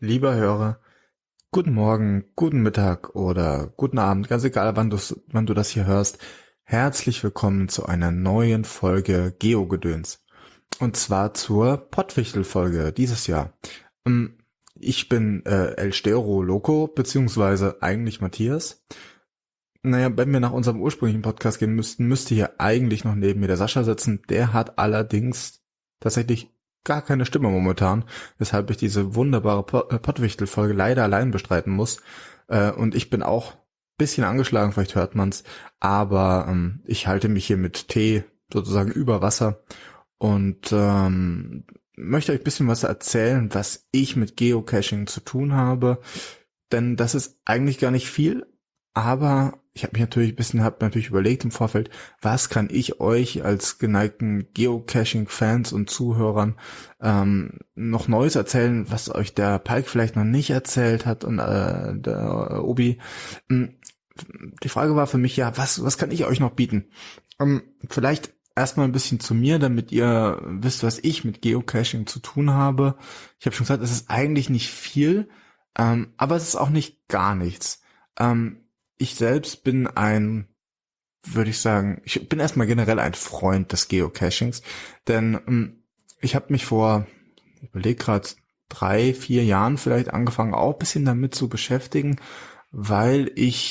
Lieber Hörer, guten Morgen, guten Mittag oder guten Abend, ganz egal, wann du das hier hörst. Herzlich willkommen zu einer neuen Folge Geo-Gedöns. Und zwar zur Pottwichtel-Folge dieses Jahr. Ich bin El Stero Loco, beziehungsweise eigentlich Matthias. Naja, wenn wir nach unserem ursprünglichen Podcast gehen müsste hier eigentlich noch neben mir der Sascha sitzen. Der hat allerdings tatsächlich gar keine Stimme momentan, weshalb ich diese wunderbare Pottwichtel-Folge leider allein bestreiten muss. Und ich bin auch ein bisschen angeschlagen, vielleicht hört man's, aber ich halte mich hier mit Tee sozusagen über Wasser und möchte euch ein bisschen was erzählen, was ich mit Geocaching zu tun habe, denn das ist eigentlich gar nicht viel, aber ich habe natürlich überlegt im Vorfeld, was kann ich euch als geneigten Geocaching-Fans und Zuhörern noch Neues erzählen, was euch der Palk vielleicht noch nicht erzählt hat und der Obi. Die Frage war für mich ja, was kann ich euch noch bieten? Vielleicht erstmal ein bisschen zu mir, damit ihr wisst, was ich mit Geocaching zu tun habe. Ich habe schon gesagt, es ist eigentlich nicht viel, aber es ist auch nicht gar nichts. Ich selbst bin ich bin erstmal generell ein Freund des Geocachings, denn ich habe mich ich überlege gerade 3-4 Jahren vielleicht angefangen, auch ein bisschen damit zu beschäftigen, weil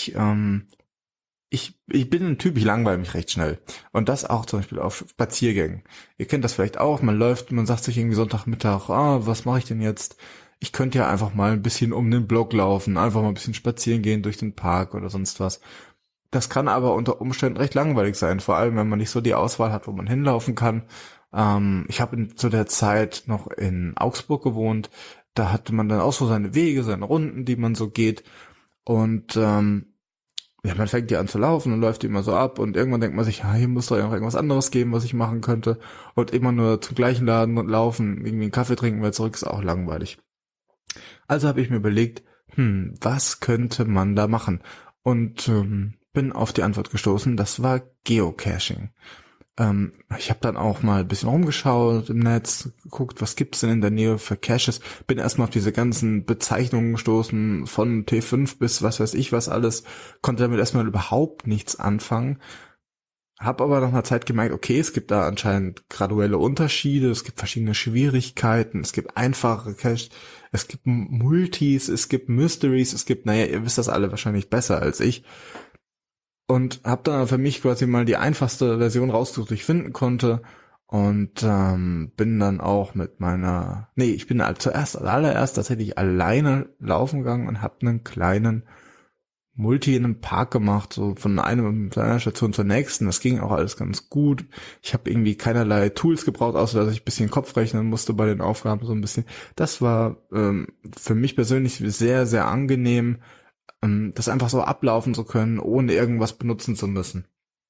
ich bin ein Typ, ich langweile mich recht schnell. Und das auch zum Beispiel auf Spaziergängen. Ihr kennt das vielleicht auch, man sagt sich irgendwie Sonntagmittag, was mache ich denn jetzt? Ich könnte ja einfach mal ein bisschen um den Block laufen, einfach mal ein bisschen spazieren gehen durch den Park oder sonst was. Das kann aber unter Umständen recht langweilig sein, vor allem wenn man nicht so die Auswahl hat, wo man hinlaufen kann. Ich habe zu der Zeit noch in Augsburg gewohnt, da hatte man dann auch so seine Wege, seine Runden, die man so geht und ja, man fängt ja an zu laufen und läuft immer so ab und irgendwann denkt man sich, ja, hier muss doch noch irgendwas anderes geben, was ich machen könnte und immer nur zum gleichen Laden und laufen, irgendwie einen Kaffee trinken, weil zurück ist auch langweilig. Also habe ich mir überlegt, was könnte man da machen? Und bin auf die Antwort gestoßen, das war Geocaching. Ich habe dann auch mal ein bisschen rumgeschaut im Netz, geguckt, was gibt's denn in der Nähe für Caches. Bin erstmal auf diese ganzen Bezeichnungen gestoßen, von T5 bis was weiß ich was alles, konnte damit erstmal überhaupt nichts anfangen. Hab aber nach einer Zeit gemerkt, okay, es gibt da anscheinend graduelle Unterschiede, es gibt verschiedene Schwierigkeiten, es gibt einfache Caches, es gibt Multis, es gibt Mysteries, ihr wisst das alle wahrscheinlich besser als ich. Und habe dann für mich quasi mal die einfachste Version rausgesucht, die ich finden konnte. Und bin dann auch ich bin zuallererst tatsächlich alleine laufen gegangen und habe einen kleinen Multi in einem Park gemacht, so von einer Station zur nächsten. Das ging auch alles ganz gut. Ich habe irgendwie keinerlei Tools gebraucht, außer dass ich ein bisschen Kopf rechnen musste bei den Aufgaben so ein bisschen. Das war für mich persönlich sehr, sehr angenehm, das einfach so ablaufen zu können, ohne irgendwas benutzen zu müssen.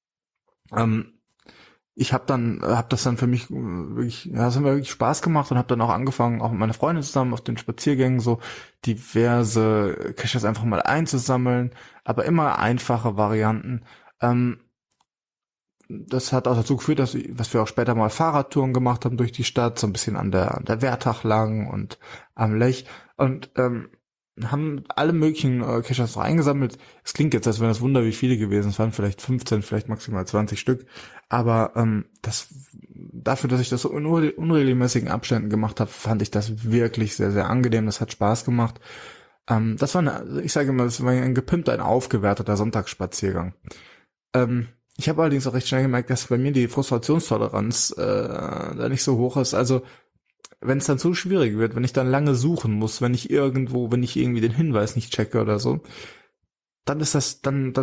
Ich hab das dann für mich wirklich, ja, es hat mir wirklich Spaß gemacht und habe dann auch angefangen, auch mit meiner Freundin zusammen auf den Spaziergängen so diverse Caches einfach mal einzusammeln, aber immer einfache Varianten. Das hat auch dazu geführt, was wir auch später mal Fahrradtouren gemacht haben durch die Stadt, so ein bisschen an der Wertach lang und am Lech und haben alle möglichen Caches eingesammelt. Es klingt jetzt, als wären das Wunder, wie viele gewesen. Es waren vielleicht 15, vielleicht maximal 20 Stück. Aber dafür, dass ich das so in unregelmäßigen Abständen gemacht habe, fand ich das wirklich sehr, sehr angenehm. Das hat Spaß gemacht. Das war ich sage immer, das war ein gepimpter, ein aufgewerteter Sonntagsspaziergang. Ich habe allerdings auch recht schnell gemerkt, dass bei mir die Frustrationstoleranz da nicht so hoch ist. Also wenn es dann zu schwierig wird, wenn ich dann lange suchen muss, wenn ich irgendwie den Hinweis nicht checke oder so, dann ist das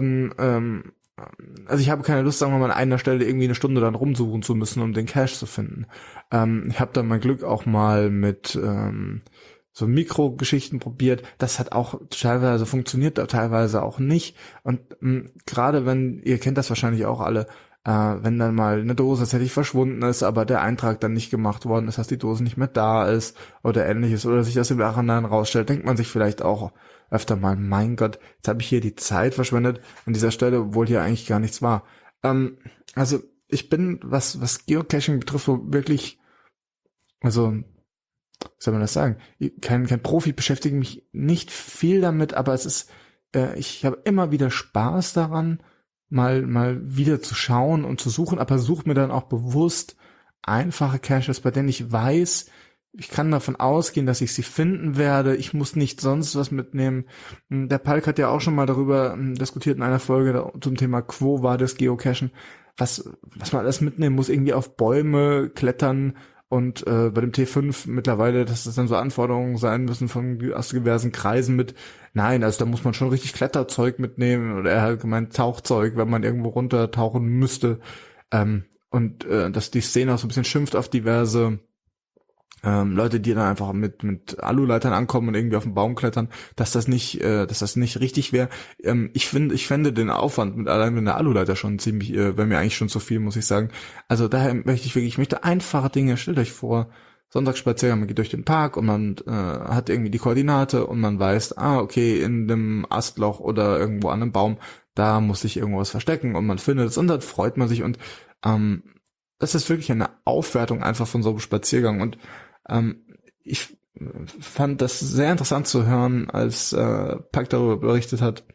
also ich habe keine Lust, sagen wir mal, an einer Stelle irgendwie eine Stunde dann rumsuchen zu müssen, um den Cache zu finden. Ich habe dann mein Glück auch mal mit so Mikrogeschichten probiert. Das hat auch teilweise funktioniert, teilweise auch nicht. Und gerade ihr kennt das wahrscheinlich auch alle, wenn dann mal eine Dose tatsächlich verschwunden ist, aber der Eintrag dann nicht gemacht worden ist, dass die Dose nicht mehr da ist oder ähnliches, oder sich das im Nachhinein rausstellt, denkt man sich vielleicht auch öfter mal, mein Gott, jetzt habe ich hier die Zeit verschwendet an dieser Stelle, obwohl hier eigentlich gar nichts war. Also ich bin, was Geocaching betrifft, so wirklich, also wie soll man das sagen? Kein Profi, beschäftige mich nicht viel damit, aber ich habe immer wieder Spaß daran, mal wieder zu schauen und zu suchen, aber suche mir dann auch bewusst einfache Caches, bei denen ich weiß, ich kann davon ausgehen, dass ich sie finden werde. Ich muss nicht sonst was mitnehmen. Der Palk hat ja auch schon mal darüber diskutiert in einer Folge zum Thema Quo Vadis Geocachen, was man alles mitnehmen muss, irgendwie auf Bäume klettern und bei dem T5 mittlerweile, dass das dann so Anforderungen sein müssen aus diversen Kreisen mit. Nein, also da muss man schon richtig Kletterzeug mitnehmen oder er hat gemeint Tauchzeug, wenn man irgendwo runtertauchen müsste. Dass die Szene auch so ein bisschen schimpft auf diverse Leute, die dann einfach mit Aluleitern ankommen und irgendwie auf den Baum klettern, dass das nicht richtig wäre. Ich fände den Aufwand mit allein mit einer Aluleiter schon ziemlich, wäre mir eigentlich schon zu viel, muss ich sagen. Also daher ich möchte einfache Dinge. Stellt euch vor, Sonntagsspaziergang, man geht durch den Park und man hat irgendwie die Koordinate und man weiß, okay, in einem Astloch oder irgendwo an einem Baum, da muss sich irgendwas verstecken und man findet es und dann freut man sich und das ist wirklich eine Aufwertung einfach von so einem Spaziergang und ich fand das sehr interessant zu hören, als Pack darüber berichtet hat,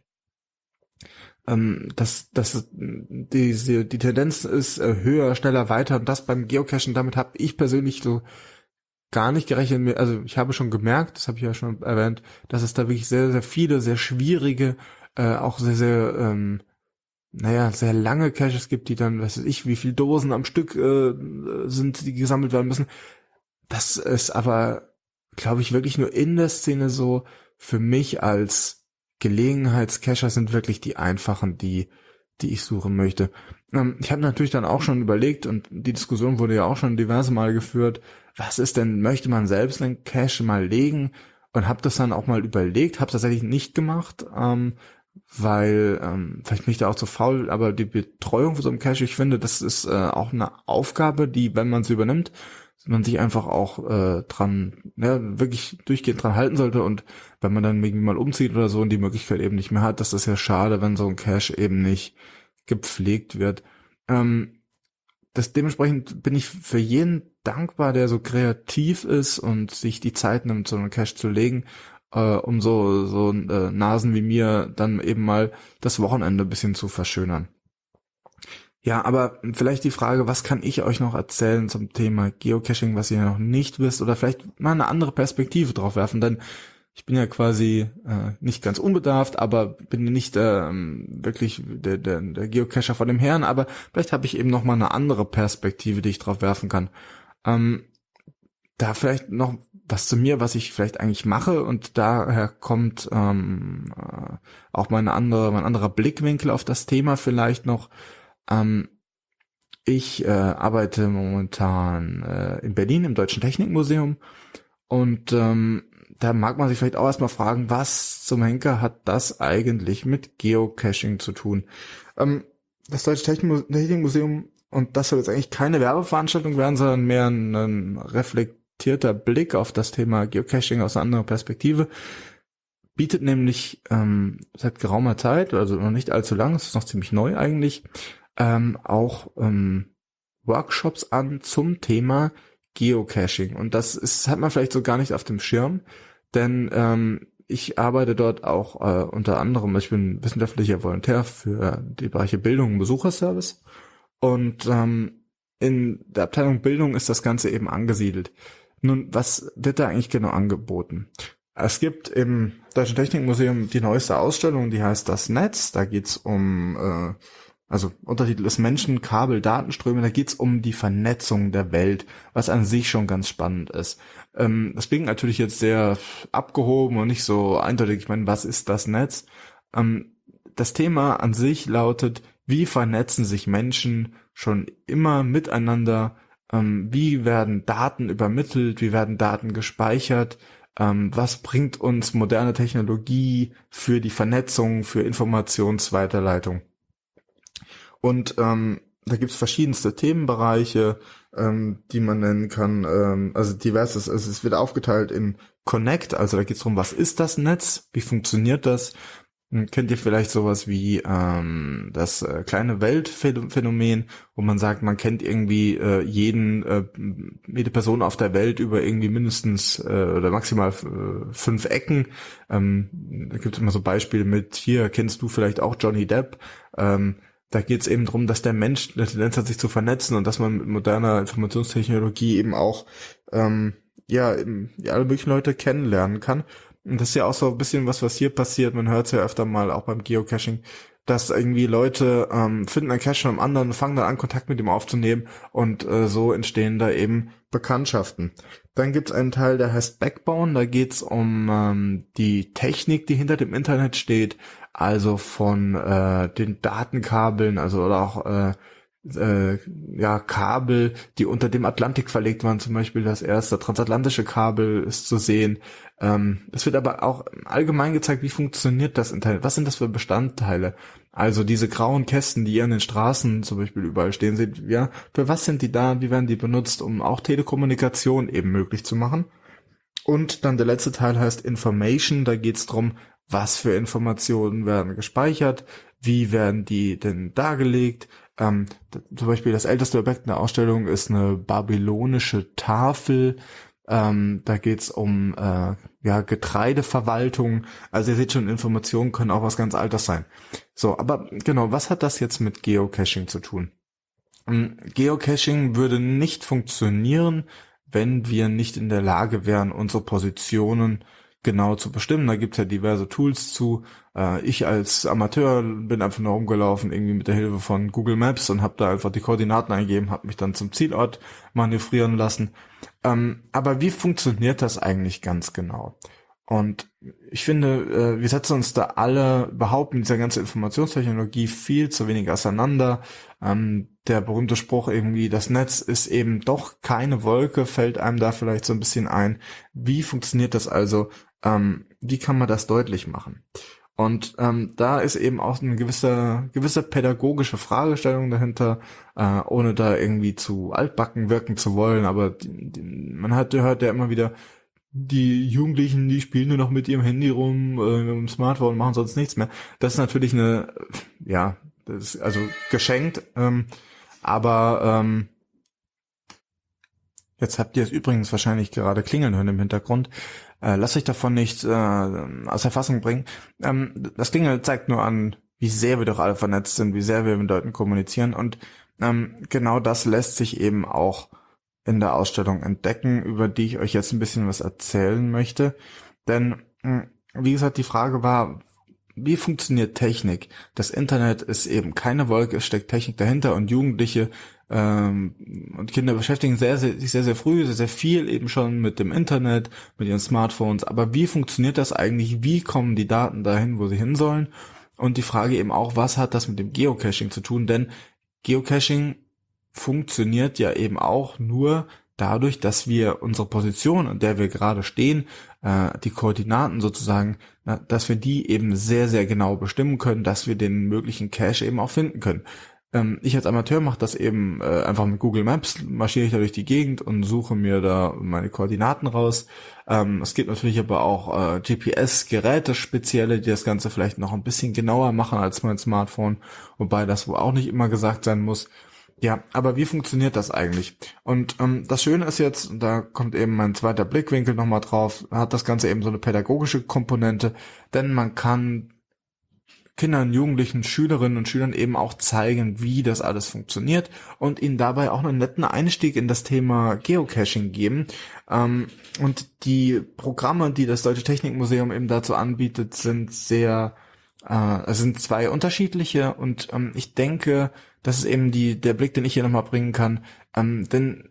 dass die Tendenz ist höher, schneller, weiter und das beim Geocachen, damit habe ich persönlich so gar nicht gerechnet. Also ich habe schon gemerkt, das habe ich ja schon erwähnt, dass es da wirklich sehr, sehr viele, sehr schwierige, auch sehr, sehr sehr lange Caches gibt, die dann, weiß ich, wie viel Dosen am Stück sind, die gesammelt werden müssen. Das ist aber, glaube ich, wirklich nur in der Szene so. Für mich als Gelegenheitscacher sind wirklich die einfachen, die ich suchen möchte. Ich habe natürlich dann auch schon überlegt und die Diskussion wurde ja auch schon diverse Mal geführt, was ist denn, möchte man selbst einen Cache mal legen? Und habe das dann auch mal überlegt, habe tatsächlich nicht gemacht, weil vielleicht bin ich da auch zu faul, aber die Betreuung von so einem Cache, ich finde, das ist auch eine Aufgabe, die, wenn man sie übernimmt, man sich einfach auch wirklich durchgehend dran halten sollte und wenn man dann irgendwie mal umzieht oder so und die Möglichkeit eben nicht mehr hat, das ist ja schade, wenn so ein Cache eben nicht gepflegt wird. Dementsprechend bin ich für jeden dankbar, der so kreativ ist und sich die Zeit nimmt, so einen Cache zu legen, um so Nasen wie mir dann eben mal das Wochenende ein bisschen zu verschönern. Ja, aber vielleicht die Frage, was kann ich euch noch erzählen zum Thema Geocaching, was ihr noch nicht wisst oder vielleicht mal eine andere Perspektive drauf werfen, denn ich bin ja quasi nicht ganz unbedarft, aber bin nicht wirklich der Geocacher von dem Herrn, aber vielleicht habe ich eben noch mal eine andere Perspektive, die ich drauf werfen kann. Da vielleicht noch was zu mir, was ich vielleicht eigentlich mache und daher kommt auch mein anderer Blickwinkel auf das Thema vielleicht noch. Ich arbeite momentan in Berlin im Deutschen Technikmuseum und da mag man sich vielleicht auch erstmal fragen, was zum Henker hat das eigentlich mit Geocaching zu tun? Das Deutsche Technikmuseum, und das soll jetzt eigentlich keine Werbeveranstaltung werden, sondern mehr ein reflektierter Blick auf das Thema Geocaching aus einer anderen Perspektive, bietet nämlich seit geraumer Zeit, also noch nicht allzu lang, es ist noch ziemlich neu eigentlich, auch Workshops an zum Thema Geocaching. Und hat man vielleicht so gar nicht auf dem Schirm, denn ich arbeite dort auch unter anderem, ich bin wissenschaftlicher Volontär für die Bereiche Bildung und Besucherservice. Und in der Abteilung Bildung ist das Ganze eben angesiedelt. Nun, was wird da eigentlich genau angeboten? Es gibt im Deutschen Technikmuseum die neueste Ausstellung, die heißt Das Netz. Da geht's um Untertitel ist Menschen, Kabel, Datenströme, da geht's um die Vernetzung der Welt, was an sich schon ganz spannend ist. Das klingt natürlich jetzt sehr abgehoben und nicht so eindeutig. Ich meine, was ist das Netz? Das Thema an sich lautet, wie vernetzen sich Menschen schon immer miteinander? Wie werden Daten übermittelt? Wie werden Daten gespeichert? Was bringt uns moderne Technologie für die Vernetzung, für Informationsweiterleitung? Und da gibt's verschiedenste Themenbereiche, die man nennen kann, also diverses. Es wird aufgeteilt in Connect, also da geht's darum, was ist das Netz, wie funktioniert das, Kennt ihr vielleicht sowas wie das kleine Weltphänomen, wo man sagt, man kennt irgendwie jede Person auf der Welt über irgendwie mindestens oder maximal 5 Ecken. Da gibt es immer so Beispiele mit, hier kennst du vielleicht auch Johnny Depp. Da geht es eben darum, dass der Mensch eine Tendenz hat, sich zu vernetzen und dass man mit moderner Informationstechnologie eben auch eben, alle möglichen Leute kennenlernen kann. Und das ist ja auch so ein bisschen was hier passiert. Man hört es ja öfter mal auch beim Geocaching, dass irgendwie Leute finden einen Cache von einem anderen und fangen dann an, Kontakt mit ihm aufzunehmen und so entstehen da eben Bekanntschaften. Dann gibt es einen Teil, der heißt Backbone. Da geht es um die Technik, die hinter dem Internet steht, also von den Datenkabeln, also oder auch Kabel, die unter dem Atlantik verlegt waren, zum Beispiel das erste transatlantische Kabel ist zu sehen. Es wird aber auch allgemein gezeigt, wie funktioniert das Internet, was sind das für Bestandteile. Also diese grauen Kästen, die ihr an den Straßen zum Beispiel überall stehen seht, ja, für was sind die da, wie werden die benutzt, um auch Telekommunikation eben möglich zu machen. Und dann der letzte Teil heißt Information, da geht es darum, was für Informationen werden gespeichert, wie werden die denn dargelegt. Zum Beispiel das älteste Objekt in der Ausstellung ist eine babylonische Tafel. Da geht's um Getreideverwaltung. Also ihr seht schon, Informationen können auch was ganz Altes sein. So, aber genau, was hat das jetzt mit Geocaching zu tun? Geocaching würde nicht funktionieren, wenn wir nicht in der Lage wären, unsere Positionen genau zu bestimmen. Da gibt's ja diverse Tools zu. Ich als Amateur bin einfach nur rumgelaufen, irgendwie mit der Hilfe von Google Maps und habe da einfach die Koordinaten eingegeben, habe mich dann zum Zielort manövrieren lassen. Aber wie funktioniert das eigentlich ganz genau? Und ich finde, wir setzen uns da alle überhaupt mit dieser ganzen Informationstechnologie viel zu wenig auseinander. Der berühmte Spruch irgendwie, das Netz ist eben doch keine Wolke, fällt einem da vielleicht so ein bisschen ein. Wie funktioniert das also? Wie kann man das deutlich machen? Und da ist eben auch eine gewisse pädagogische Fragestellung dahinter, ohne da irgendwie zu altbacken wirken zu wollen. Aber hört ja immer wieder, die Jugendlichen, die spielen nur noch mit ihrem Handy rum, mit dem Smartphone, machen sonst nichts mehr. Das ist natürlich das ist also geschenkt, aber jetzt habt ihr es übrigens wahrscheinlich gerade klingeln hören im Hintergrund. Lasst euch davon nicht aus der Fassung bringen. Das Klingeln zeigt nur an, wie sehr wir doch alle vernetzt sind, wie sehr wir mit Leuten kommunizieren. Und genau das lässt sich eben auch in der Ausstellung entdecken, über die ich euch jetzt ein bisschen was erzählen möchte. Denn, wie gesagt, die Frage war, wie funktioniert Technik? Das Internet ist eben keine Wolke, es steckt Technik dahinter und Jugendliche und Kinder beschäftigen sich sehr, sehr früh, sehr, sehr viel eben schon mit dem Internet, mit ihren Smartphones. Aber wie funktioniert das eigentlich? Wie kommen die Daten dahin, wo sie hin sollen? Und die Frage eben auch, was hat das mit dem Geocaching zu tun? Denn Geocaching funktioniert ja eben auch nur dadurch, dass wir unsere Position, an der wir gerade stehen, die Koordinaten sozusagen, dass wir die eben sehr, sehr genau bestimmen können, dass wir den möglichen Cache eben auch finden können. Ich als Amateur mache das eben einfach mit Google Maps, marschiere ich da durch die Gegend und suche mir da meine Koordinaten raus. Es gibt natürlich aber auch GPS-Geräte spezielle, die das Ganze vielleicht noch ein bisschen genauer machen als mein Smartphone, wobei das wohl auch nicht immer gesagt sein muss. Ja, aber wie funktioniert das eigentlich? Und das Schöne ist jetzt, da kommt eben mein zweiter Blickwinkel nochmal drauf, hat das Ganze eben so eine pädagogische Komponente, denn man kann Kindern, Jugendlichen, Schülerinnen und Schülern eben auch zeigen, wie das alles funktioniert und ihnen dabei auch einen netten Einstieg in das Thema Geocaching geben. Und die Programme, die das Deutsche Technikmuseum eben dazu anbietet, sind sind zwei unterschiedliche und ich denke, das ist eben der Blick, den ich hier nochmal bringen kann, denn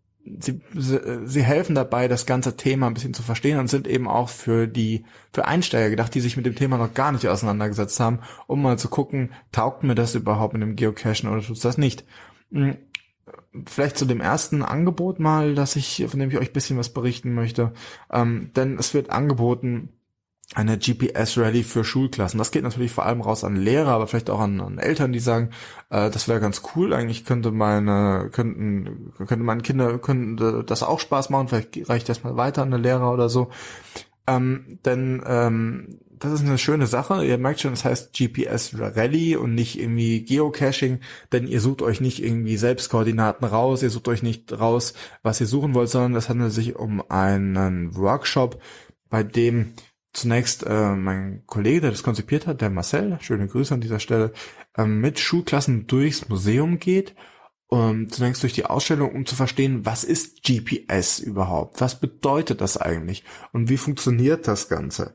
sie helfen dabei, das ganze Thema ein bisschen zu verstehen und sind eben auch für Einsteiger gedacht, die sich mit dem Thema noch gar nicht auseinandergesetzt haben, um mal zu gucken, taugt mir das überhaupt mit dem Geocachen oder tut es das nicht. Vielleicht zu dem ersten Angebot mal, von dem ich euch ein bisschen was berichten möchte, denn es wird angeboten, eine GPS-Ready für Schulklassen. Das geht natürlich vor allem raus an Lehrer, aber vielleicht auch an Eltern, die sagen, das wäre ganz cool. Eigentlich könnten meine Kinder das auch Spaß machen. Vielleicht reicht das mal weiter an eine Lehrer oder so. Denn das ist eine schöne Sache. Ihr merkt schon, das heißt GPS Rally und nicht irgendwie Geocaching, denn ihr sucht euch nicht irgendwie selbst Koordinaten raus, ihr sucht euch nicht raus, was ihr suchen wollt, sondern es handelt sich um einen Workshop, bei dem zunächst mein Kollege, der das konzipiert hat, der Marcel, schöne Grüße an dieser Stelle, mit Schulklassen durchs Museum geht, zunächst durch die Ausstellung, um zu verstehen, was ist GPS überhaupt? Was bedeutet das eigentlich? Und wie funktioniert das Ganze?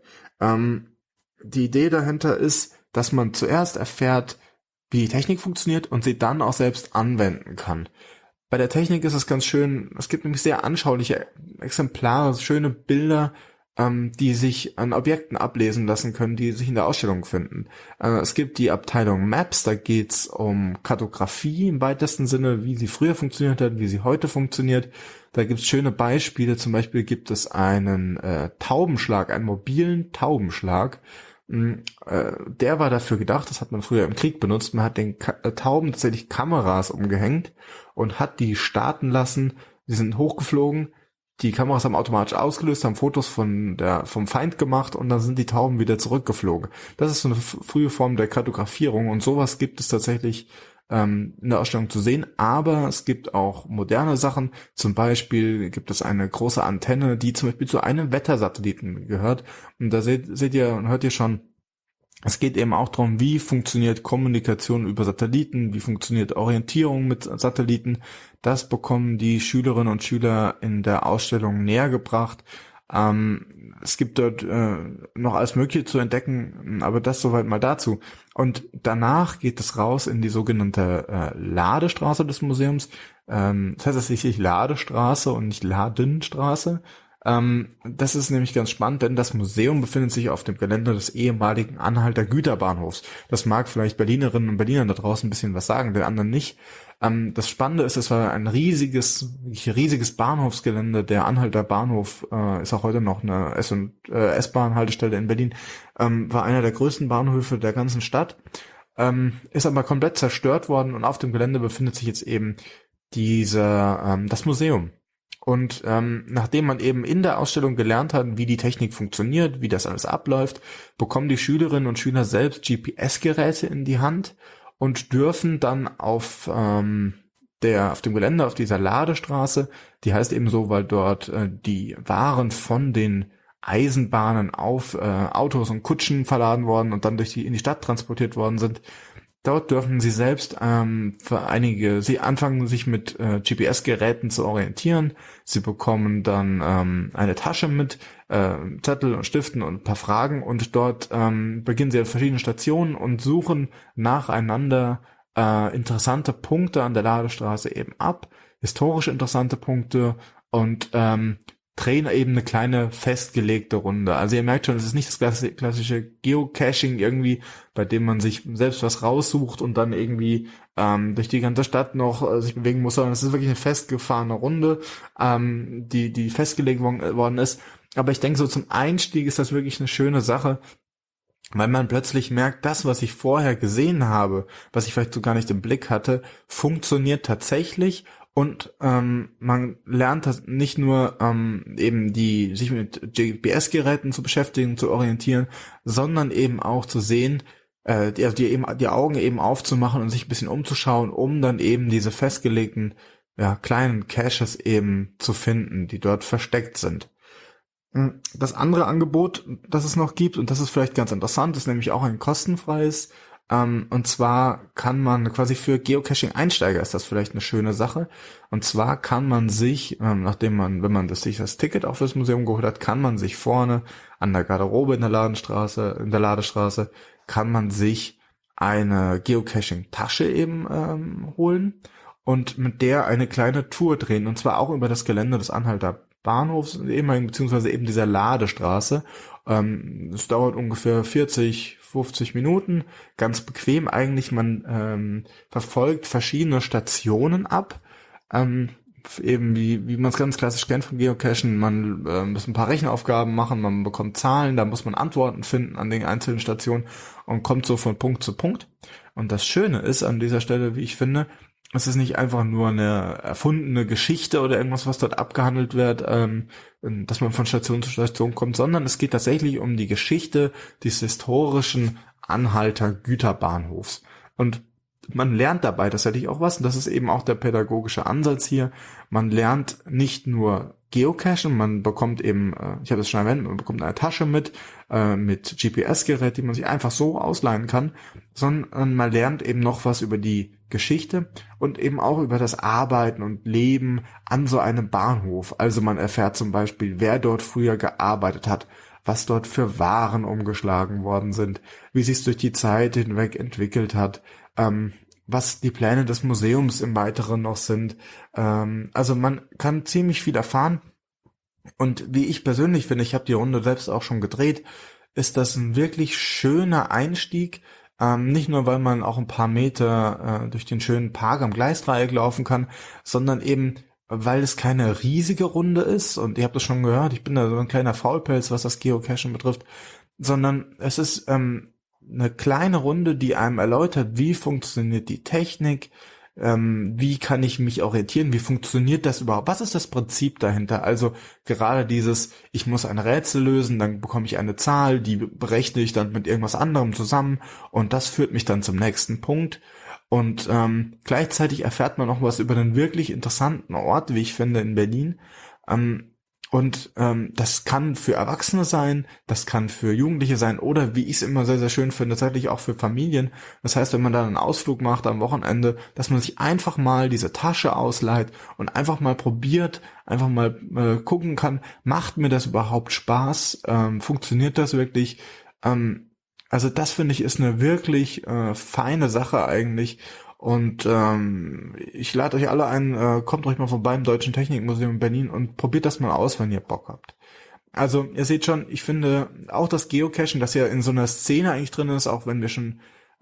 Die Idee dahinter ist, dass man zuerst erfährt, wie die Technik funktioniert und sie dann auch selbst anwenden kann. Bei der Technik ist es ganz schön, es gibt nämlich sehr anschauliche Exemplare, schöne Bilder, die sich an Objekten ablesen lassen können, die sich in der Ausstellung finden. Es gibt die Abteilung Maps, da geht's um Kartografie im weitesten Sinne, wie sie früher funktioniert hat, wie sie heute funktioniert. Da gibt's schöne Beispiele, zum Beispiel gibt es einen Taubenschlag, einen mobilen Taubenschlag. Der war dafür gedacht, das hat man früher im Krieg benutzt, man hat den Tauben tatsächlich Kameras umgehängt und hat die starten lassen, die sind hochgeflogen, die Kameras haben automatisch ausgelöst, haben Fotos vom Feind gemacht und dann sind die Tauben wieder zurückgeflogen. Das ist so eine frühe Form der Kartografierung und sowas gibt es tatsächlich in der Ausstellung zu sehen, aber es gibt auch moderne Sachen. Zum Beispiel gibt es eine große Antenne, die zum Beispiel zu einem Wettersatelliten gehört und da seht ihr und hört ihr schon, es geht eben auch darum, wie funktioniert Kommunikation über Satelliten, wie funktioniert Orientierung mit Satelliten. Das bekommen die Schülerinnen und Schüler in der Ausstellung näher gebracht. Es gibt dort noch alles Mögliche zu entdecken, aber das soweit mal dazu. Und danach geht es raus in die sogenannte Ladestraße des Museums. Das heißt tatsächlich Ladestraße und nicht Ladenstraße. Das ist nämlich ganz spannend, denn das Museum befindet sich auf dem Gelände des ehemaligen Anhalter Güterbahnhofs. Das mag vielleicht Berlinerinnen und Berlinern da draußen ein bisschen was sagen, den anderen nicht. Das Spannende ist, es war ein riesiges Bahnhofsgelände. Der Anhalter Bahnhof ist auch heute noch eine S-Bahn-Haltestelle in Berlin, war einer der größten Bahnhöfe der ganzen Stadt, ist aber komplett zerstört worden und auf dem Gelände befindet sich jetzt eben das Museum. Und nachdem man eben in der Ausstellung gelernt hat, wie die Technik funktioniert, wie das alles abläuft, bekommen die Schülerinnen und Schüler selbst GPS-Geräte in die Hand und dürfen dann auf dem Gelände, auf dieser Ladestraße, die heißt eben so, weil dort die Waren von den Eisenbahnen auf Autos und Kutschen verladen worden und dann in die Stadt transportiert worden sind. Dort dürfen sie selbst sie anfangen sich mit GPS-Geräten zu orientieren. Sie bekommen dann eine Tasche mit Zettel und Stiften und ein paar Fragen und dort beginnen sie an verschiedenen Stationen und suchen nacheinander interessante Punkte an der Ladestraße eben ab, historisch interessante Punkte und drehen eben eine kleine festgelegte Runde. Also ihr merkt schon, es ist nicht das klassische Geocaching irgendwie, bei dem man sich selbst was raussucht und dann irgendwie durch die ganze Stadt noch sich bewegen muss, sondern es ist wirklich eine festgefahrene Runde, die festgelegt worden ist. Aber ich denke, so zum Einstieg ist das wirklich eine schöne Sache, weil man plötzlich merkt, das, was ich vorher gesehen habe, was ich vielleicht so gar nicht im Blick hatte, funktioniert tatsächlich. Und man lernt das nicht nur eben sich mit GPS-Geräten zu beschäftigen, zu orientieren, sondern eben auch zu sehen, die Augen eben aufzumachen und sich ein bisschen umzuschauen, um dann eben diese festgelegten kleinen Caches eben zu finden, die dort versteckt sind. Das andere Angebot, das es noch gibt, und das ist vielleicht ganz interessant, ist nämlich auch ein kostenfreies. Und zwar kann man quasi für Geocaching-Einsteiger ist das vielleicht eine schöne Sache. Und zwar kann man sich, wenn man sich das Ticket auch fürs Museum geholt hat, kann man sich vorne an der Garderobe in der Ladestraße, kann man sich eine Geocaching-Tasche eben holen und mit der eine kleine Tour drehen. Und zwar auch über das Gelände des Anhalter Bahnhofs, beziehungsweise eben dieser Ladestraße. Es dauert ungefähr 50 Minuten, ganz bequem eigentlich. Man verfolgt verschiedene Stationen ab, eben wie man es ganz klassisch kennt vom Geocachen. Man muss ein paar Rechenaufgaben machen, man bekommt Zahlen, da muss man Antworten finden an den einzelnen Stationen und kommt so von Punkt zu Punkt. Und das Schöne ist an dieser Stelle, wie ich finde, Es ist nicht einfach nur eine erfundene Geschichte oder irgendwas, was dort abgehandelt wird, dass man von Station zu Station kommt, sondern es geht tatsächlich um die Geschichte des historischen Anhalter Güterbahnhofs. Und man lernt dabei tatsächlich auch was, und das ist eben auch der pädagogische Ansatz hier. Man lernt nicht nur Geocachen, man bekommt eben, ich habe es schon erwähnt, man bekommt eine Tasche mit GPS-Gerät, die man sich einfach so ausleihen kann, sondern man lernt eben noch was über die Geschichte und eben auch über das Arbeiten und Leben an so einem Bahnhof. Also man erfährt zum Beispiel, wer dort früher gearbeitet hat, was dort für Waren umgeschlagen worden sind, wie sich es durch die Zeit hinweg entwickelt hat, was die Pläne des Museums im Weiteren noch sind. Also man kann ziemlich viel erfahren. Und wie ich persönlich finde, ich habe die Runde selbst auch schon gedreht, ist das ein wirklich schöner Einstieg. Nicht nur, weil man auch ein paar Meter durch den schönen Park am Gleisdreieck laufen kann, sondern eben, weil es keine riesige Runde ist. Und ihr habt das schon gehört, ich bin da so ein kleiner Faulpelz, was das Geocachen betrifft. Sondern es ist eine kleine Runde, die einem erläutert, wie funktioniert die Technik, wie kann ich mich orientieren, wie funktioniert das überhaupt, was ist das Prinzip dahinter, also gerade dieses, ich muss ein Rätsel lösen, dann bekomme ich eine Zahl, die berechne ich dann mit irgendwas anderem zusammen und das führt mich dann zum nächsten Punkt und gleichzeitig erfährt man auch was über einen wirklich interessanten Ort, wie ich finde, in Berlin, und das kann für Erwachsene sein, das kann für Jugendliche sein oder wie ich es immer sehr, sehr schön finde, tatsächlich auch für Familien. Das heißt, wenn man dann einen Ausflug macht am Wochenende, dass man sich einfach mal diese Tasche ausleiht und einfach mal probiert, einfach mal gucken kann, macht mir das überhaupt Spaß? Funktioniert das wirklich? Also das finde ich ist eine wirklich feine Sache eigentlich. Und ich lade euch alle ein, kommt euch mal vorbei im Deutschen Technikmuseum in Berlin und probiert das mal aus, wenn ihr Bock habt. Also ihr seht schon, ich finde auch das Geocachen, das ja in so einer Szene eigentlich drin ist, auch wenn schon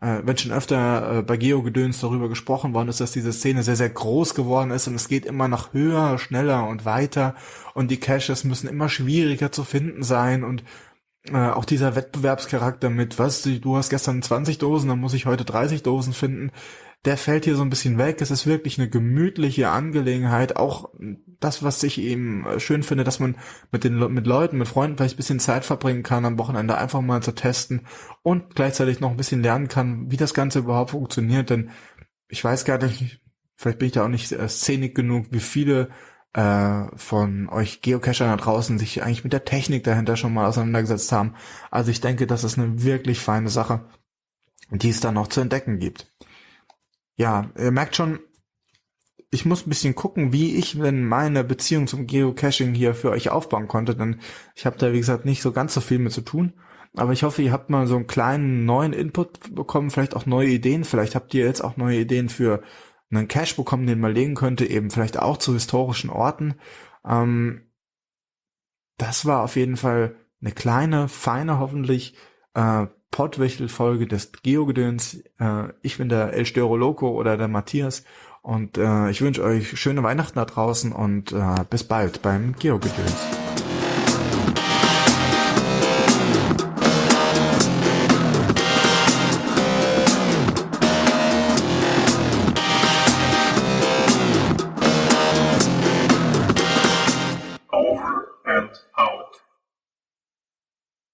öfter bei Geogedöns darüber gesprochen worden ist, dass diese Szene sehr, sehr groß geworden ist und es geht immer noch höher, schneller und weiter und die Caches müssen immer schwieriger zu finden sein und auch dieser Wettbewerbscharakter mit, was, du hast gestern 20 Dosen, dann muss ich heute 30 Dosen finden, der fällt hier so ein bisschen weg. Es ist wirklich eine gemütliche Angelegenheit. Auch das, was ich eben schön finde, dass man mit Leuten, mit Freunden vielleicht ein bisschen Zeit verbringen kann, am Wochenende einfach mal zu testen und gleichzeitig noch ein bisschen lernen kann, wie das Ganze überhaupt funktioniert. Denn ich weiß gar nicht, vielleicht bin ich da auch nicht szenig genug, wie viele von euch Geocacher da draußen sich eigentlich mit der Technik dahinter schon mal auseinandergesetzt haben. Also ich denke, das ist eine wirklich feine Sache, die es da noch zu entdecken gibt. Ja, ihr merkt schon, ich muss ein bisschen gucken, wie ich denn meine Beziehung zum Geocaching hier für euch aufbauen konnte, denn ich habe da, wie gesagt, nicht so ganz so viel mit zu tun. Aber ich hoffe, ihr habt mal so einen kleinen neuen Input bekommen, vielleicht auch neue Ideen. Vielleicht habt ihr jetzt auch neue Ideen für einen Cache bekommen, den man legen könnte, eben vielleicht auch zu historischen Orten. Das war auf jeden Fall eine kleine, feine, hoffentlich Pottwichtel-Folge des Geogedöns. Ich bin der El Störoloco oder der Matthias und ich wünsche euch schöne Weihnachten da draußen und bis bald beim Geogedöns.